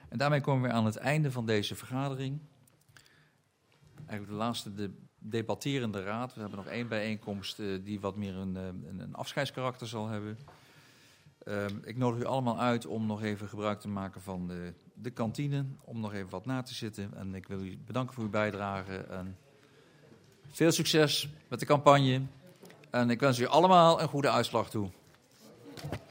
En daarmee komen we aan het einde van deze vergadering. Eigenlijk de laatste debatterende raad. We hebben nog 1 bijeenkomst die wat meer een afscheidskarakter zal hebben. Ik nodig u allemaal uit om nog even gebruik te maken van de kantine. Om nog even wat na te zitten. En ik wil u bedanken voor uw bijdrage. En veel succes met de campagne. En ik wens u allemaal een goede uitslag toe.